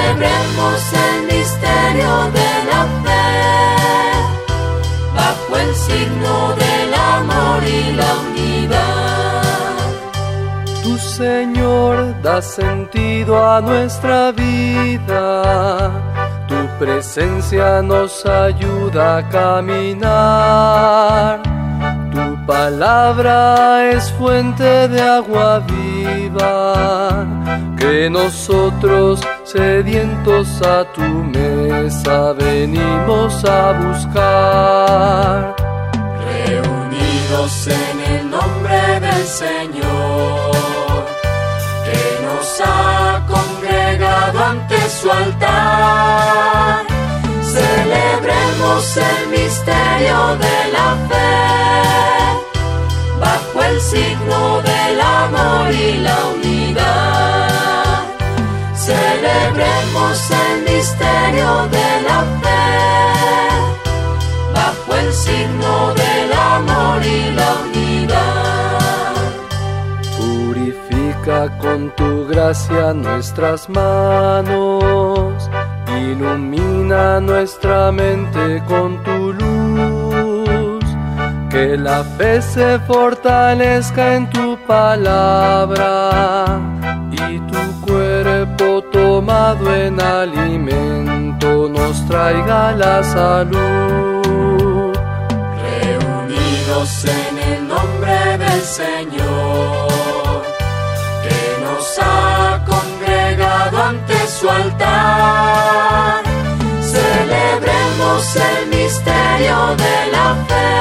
Celebremos el misterio de la fe, bajo el signo del amor y la unidad. Tu Señor da sentido a nuestra vida, tu presencia nos ayuda a caminar. Tu palabra es fuente de agua viva, que nosotros sedientos a tu mesa venimos a buscar. Reunidos en el nombre del Señor, que nos ha congregado ante su altar, celebremos el misterio de la fe, bajo el signo del amor y la unidad. Celebremos el misterio de la fe, bajo el signo del amor y la unidad. Purifica con tu gracia nuestras manos, ilumina nuestra mente con tu luz, que la fe se fortalezca en tu palabra y tu cuerpo tomado en alimento nos traiga la salud. Reunidos en el nombre del Señor, que nos ha congregado ante su altar, celebremos el misterio de la fe,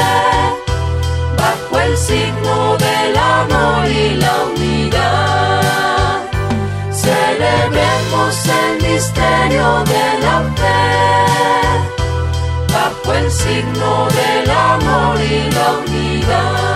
bajo el signo del amor y la unidad. Celebremos el misterio de la fe, bajo el signo del amor y la unidad.